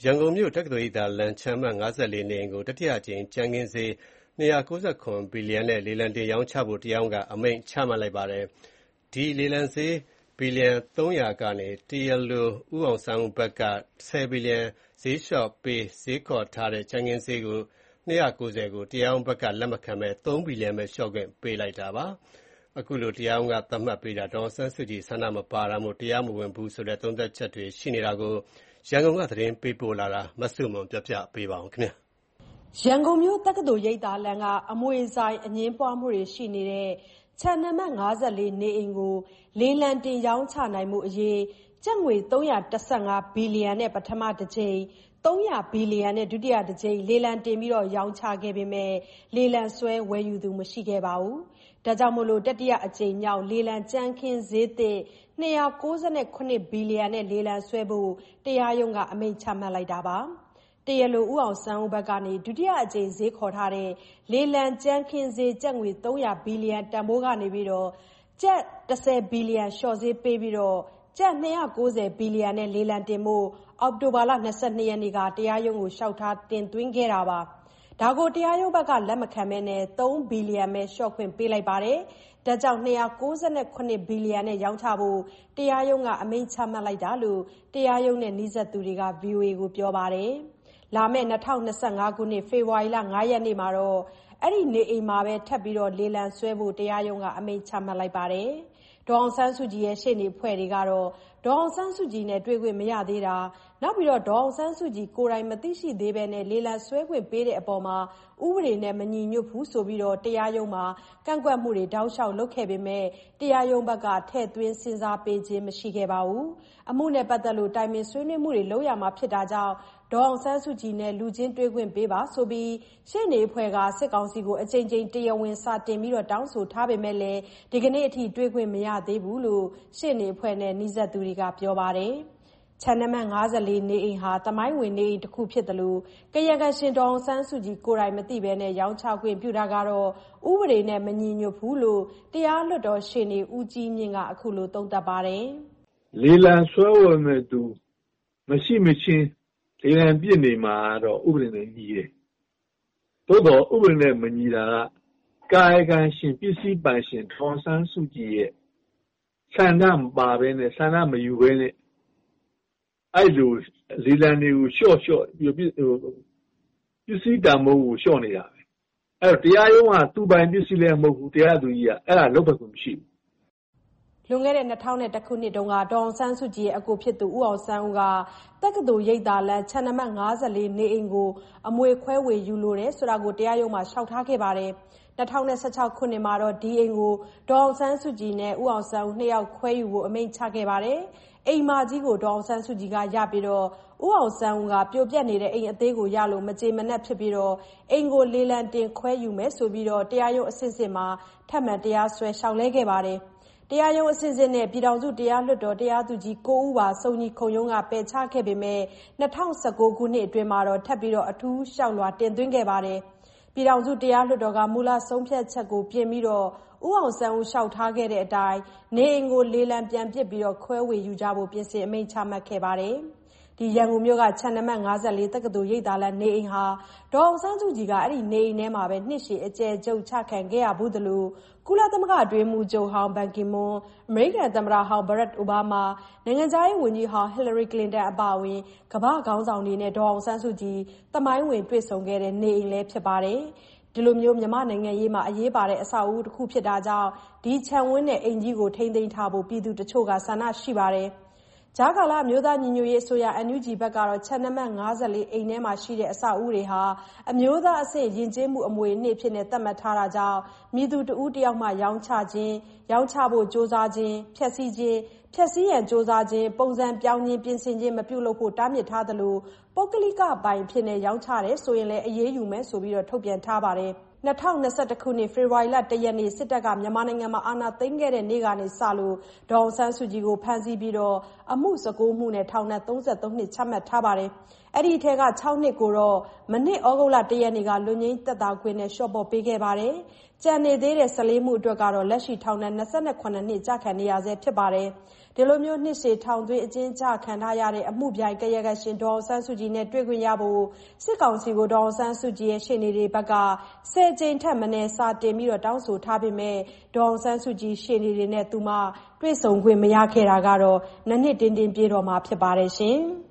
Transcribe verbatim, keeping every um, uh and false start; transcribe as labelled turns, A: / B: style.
A: ရန်ကုန်မြို့တက္ကသိုလ်ရိပ်သာလမ်းခြံအမှတ် ၅၄ နေအိမ်ကိုတတိယအကြိမ်ကြမ်းခင်းဈေး ၂၉၇ ဘီလီယံနဲ့လေလံတင်ရောင်းချဖို့ တရားရုံးကအမိန့်ချမှတ်လိုက်ပါတယ်။ ဒီလေလံဈေးဘီလီယံ သုံးရာကနေ တရားလိုဦးအောင်ဆန်းဦးဘက်က ၁၀ ဘီလီယံဈေးလျှော့ပေးဈေးခေါ်ထားတဲ့ကြမ်းခင်းဈေး ၂၉၀ ကို တရားရုံးဘက်ကလက်မခံဘဲ သုံးဘီလီယံပဲလျှော့ခွင့်ပေးလိုက်တာပါ။ အခုလိုတရားရုံးကသတ်မှတ်ပေးတာ ဒေါ်အောင်ဆန်းစုကြည်ဆန္ဒမပါတာမို့ တရားမဝင်ဘူးဆိုတဲ့သုံးသပ်ချက်တွေရှိနေတာကို ရန်ကုန်ကသတင်းပေးပို့ထားတာကို မဆုမွန်က ပြောပြပါမယ်
B: ။ ရန်ကုန်မြို့တက္ကသိုလ်ရိပ်သာလမ်းကအမွေဆိုင်အငြင်းပွားမှုတွေရှိနေတဲ့ခြံအမှတ် ၅၄ နေအိမ်ကိုလေလံတင်ရောင်းချနိုင်မှုအရေးကျပ်ငွေ ၃၁၅ ဘီလီယံနဲ့ပထမတစ်ကြိမ်၊ ၃၀၀ ဘီလီယံနဲ့ဒုတိယတစ်ကြိမ်လေလံတင်ရောင်းချခဲ့ပေမဲ့လေလံဆွဲဝယ်ယူသူမရှိခဲ့ပါဘူး။ ဒါကြောင့်တတိယအကြိမ်မြောက်လေလံကြမ်းခင်းဈေးသစ် ၂၉၇ ဘီလီယံနဲ့လေလံဆွဲဖို့တရားရုံးကအမိန့်ချမှတ်လိုက်တာပါ။ တရားလိုဦးအောင်ဆန်းဦးဘက်ကဒုတိယအကြိမ်ဈေးခေါ်ထားတဲ့လေလံကြမ်းခင်းဈေးကျပ်ငွေ ၃၀၀ ဘီလီယံတန်ဖိုးကနေကျပ်၁၀ ဘီလီယံလျှော့ဈေးပေးပြီးကျပ်၂၉၀ ဘီလီယံနဲ့လေလံတင်ဖို့အောက်တိုဘာလ ၂၂ ရက်နေ့ကတရားရုံးကိုလျှောက်ထားတင်သွင်းခဲ့တာပါ။ ဒါကိုတရားရုံးဘက်ကလက်မခံဘဲသုံးဘီလီယံပဲလျှော့ခွင့်ပေးလိုက်ပါတယ်။ ဒါကြောင့်၂၉၇ ဘီလီယံနဲ့ရောင်းချဖို့တရားရုံးကအမိန့်ချမှတ်လိုက်တာလို့တရားရုံးနဲ့နီးစပ်သူတွေက ဗွီအိုအေကိုပြောပါတယ်။ လာမယ့်၂၀၂၅ ခုနှစ် ဖေဖော်ဝါရီလ ၅ ရက်နေ့မှာတော့အဲဒီနေအိမ်မှာပဲထပ်ပြီးလေလံဆွဲဖို့တရားရုံးကအမိန့်ချမှတ်လိုက်ပါတယ်။ ဒေါ်အောင်ဆန်းစုကြည်ရဲ့ရှေ့နေအဖွဲ့တွေကတော့ဒေါ်အောင်ဆန်းစုကြည်နဲ့တွေ့ခွင့်မရသေးတာ၊ ဒေါ်အောင်ဆန်းစုကြည်ကိုယ်တိုင်မသိရှိသေးဘဲလေလံဆွဲခွင့်ပေးတဲ့အပေါ်ဥပဒေနဲ့မညီညွတ်ဘူးဆိုပြီးတရားရုံးမှာကန့်ကွက်မှုတွေတောက်လျှောက်လုပ်ခဲ့ပေမဲ့တရားရုံးဘက်ကထည့်သွင်းစဉ်းစားပေးခြင်းမရှိခဲ့ပါဘူး။ အမှုနဲ့ပတ်သက်လို့တိုင်ပင်ဆွေးနွေးမှုတွေလုပ်ရမှာဖြစ်တာကြောင့်ဒေါ်အောင်ဆန်းစုကြည်နဲ့လူချင်းတွေ့ခွင့်ပေးပါဆိုပြီးရှေ့နေအဖွဲ့ကစစ်ကောင်စီကိုအကြိမ်ကြိမ်တရားဝင်စာတင်တောင်းဆိုထားပေမဲ့ဒီကနေ့အထိတွေ့ခွင့်မရသေးဘူးလို့ရှေ့နေအဖွဲ့နဲ့နီးစပ်သူတွေကပြောပါတယ်။ ခြံအမှတ် ၅၄ နေအိမ်ဟာသမိုင်းဝင်နေအိမ်တစ်ခုဖြစ်သလိုကာယကံရှင်ဒေါ်အောင်ဆန်းစုကြည်ကိုယ်တိုင်မသိဘဲရောင်းချခွင့်ပြုတာကဥပဒေနဲ့မညီညွတ်ဘူးလို့တရားလွှတ်တော်ရှေ့နေဦးကြီးမြင့်ကအခုလိုသုံးသပ်ပါတယ်
C: ။ "လေလံဆွဲဝယ်မယ့်သူမရှိမချင်းလေလံပစ်နေမှာကတော့ဥပဒေနဲ့ညီတယ်။သို့သော်ဥပဒေနဲ့မညီတာကကာယကံရှင်ပစ္စည်းပိုင်ရှင်ဒေါ်အောင်ဆန်းစုကြည်ရဲ့ဆန္ဒမပါဘဲနဲ့ဆန္ဒမယူဘဲနဲ့အဲလိုလေလံတွေကိုလျှော့လျှော့ပစ္စည်းတန်ဖိုးကိုလျှော့နေတာပဲ။အဲတော့တရားရုံးကသူပိုင်ပစ္စည်းလည်းမဟုတ်ဘူးတရားသူကြီးကအဲဒါလုပ်ပိုင်ခွင့်မရှိဘူး
B: ။လွန်ခဲ့တဲ့၂၀၀၁ ခုနှစ်တုန်းကဒေါ်အောင်ဆန်းစုကြည်ရဲ့အကိုဖြစ်သူဦးအောင်ဆန်းဦးကတက္ကသိုလ်ရိပ်သာလမ်းခြံအမှတ် ၅၄ နေအိမ်ကိုအမွေခွဲဝေယူလိုတယ်ဆိုတာကိုတရားရုံးမှာလျှောက်ထားခဲ့ပါတယ်။ ၂၀၁၆ ခုနှစ်မှာဒီအိမ်ကိုဒေါ်အောင်ဆန်းစုကြည်နဲ့ဦးအောင်ဆန်းဦးနှစ်ယောက်ခွဲယူဖို့အမိန့်ချခဲ့ပါတယ်။ အိမ်မကြီးကိုဒေါ်အောင်ဆန်းစုကြည်ကရပြီးဦးအောင်ဆန်းဦးကပြိုပျက်နေတဲ့အိမ်အသေးကိုရလို့မကျေမနပ်ဖြစ်ပြီးအိမ်ကိုလေလံတင်ခွဲယူမယ်ဆိုပြီးတရားရုံးအဆင့်ဆင့်မှာထပ်မံတရားစွဲလျှောက်လဲခဲ့ပါတယ်။ တရားရုံးအဆင့်ဆင့်နဲ့ပြည်ထောင်စုတရားလွှတ်တော်တရားသူကြီး ကိုဦးပါစုံညီခုံရုံးကပယ်ချခဲ့ပေမဲ့၂၀၁၉ ခုနှစ်အတွင်းမှာထပ်ပြီးအထူးလျှောက်လွှာတင်သွင်းခဲ့ပါတယ်။ ပြည်ထောင်စုတရားလွှတ်တော်ကမူလဆုံးဖြတ်ချက်ကိုပြင်ပြီးဦးအောင်ဆန်းဦးလျှောက်ထားခဲ့တဲ့အတိုင်းနေအိမ်ကိုလေလံပြန်ပစ်ပြီးခွဲဝေယူကြဖို့ပြင်ဆင်အမိန့်ချမှတ်ခဲ့ပါတယ်။ ရန်ကုန်မြို့ကခြံအမှတ် ၅၄ တက္ကသိုလ်ရိပ်သာလမ်းနေအိမ်ဟာဒေါ်အောင်ဆန်းစုကြည်ကအဲဒီနေအိမ်ထဲမှာပဲနှစ်ရှည်အကျယ်ချုပ်ချခံခဲ့ရဖူးသလိုကုလသမဂ္ဂအတွင်းရေးမှူးချုပ်ဟောင်းဘန်ကီမွန်း၊ အမေရိကန်သမ္မတဟောင်းဘရက်အိုဘားမား၊ နိုင်ငံခြားရေးဝန်ကြီးဟောင်းဟီလာရီကလင်တန်အပါအဝင်ကမ္ဘာ့ခေါင်းဆောင်တွေနဲ့ဒေါ်အောင်ဆန်းစုကြည်သမိုင်းဝင်တွေ့ဆုံခဲ့တဲ့နေအိမ်လည်းဖြစ်ပါတယ်။ ဒီလိုမြန်မာ့နိုင်ငံရေးမှာအရေးပါတဲ့အဆောက်အဦးတစ်ခုဖြစ်တာကြောင့်ဒီခြံဝန်းနဲ့အိမ်ကြီးကိုထိန်းသိမ်းထားဖို့ပြည်သူတချို့ကဆန္ဒရှိပါတယ်။ ကြားကာလအမျိုးသားညီညွတ်ရေးအစိုးရ အန်ယူဂျီဘက်ကတော့ခြံအမှတ် ၅၄ အိမ်ထဲမှာရှိတဲ့အဆောက်အဦးတွေဟာအမျိုးသားအဆင့်ယဉ်ကျေးမှုအမွေအနှစ်အဖြစ်သတ်မှတ်ထားတာကြောင့်မည်သူတဦးတယောက်မှရောင်းချခြင်း၊ရောင်းချဖို့ကြိုးစားခြင်း၊ဖျက်ဆီးခြင်း၊ဖျက်ဆီးရန်ကြိုးစားခြင်း၊ပုံစံပြောင်းခြင်း၊ပြင်ဆင်ခြင်းမပြုလုပ်ဖို့တားမြစ်ထားသလိုပုဂ္ဂလိကပိုင်အဖြစ်ရောင်းချတယ်ဆိုရင်လည်းအရေးယူမယ်လို့ထုတ်ပြန်ထားပါတယ်။ ၂၀၂၁ ခုနှစ် ဖေဖော်ဝါရီလ ၁ ရက်နေ့စစ်တပ်ကမြန်မာနိုင်ငံမှာအာဏာသိမ်းခဲ့တဲ့နေ့ကစလို့ဒေါ်အောင်ဆန်းစုကြည်ကိုဖမ်းဆီးပြီးအမှု ၁၉ မှုနဲ့ထောင်ဒဏ် ၃၃ နှစ်ချမှတ်ထားပါတယ်။အဲ့ဒီထဲက၆နှစ်ကိုတော့မနှစ်ဩဂုတ်လ၁ရက်နေ့ကလွတ်ငြိမ်းသက်သာခွင့်နဲ့လျှော့ပေါ့ပေးခဲ့ပါတယ်။ကျန်နေသေးတဲ့၁၄မှုအတွက်ကတော့လက်ရှိထောင်ဒဏ်၂၇နှစ်ကျခံနေရဆဲဖြစ်ပါတယ်။ဒီလိုမျိုးနှစ်ရှည်ထောင်သွင်းအကျဉ်းချခံထားရတဲ့အမှုပြိုင်ကာယကံရှင်ဒေါ်အောင်ဆန်းစုကြည်နဲ့တွေ့ခွင့်ရဖို့စစ်ကောင်စီကိုဒေါ်အောင်ဆန်းစုကြည်ရဲ့ရှေ့နေတွေဘက်ကဆယ်ကြိမ်ထက်မနည်းစာတင်ပြီးတောင်းဆိုထားပေမဲ့ဒေါ်အောင်ဆန်းစုကြည်ရှေ့နေတွေနဲ့သူမတွေ့ဆုံခွင့်မရခဲ့တာကတော့နှစ်နှစ်တင်းတင်းပြည့်တော့မှာဖြစ်ပါတယ်ရှင်။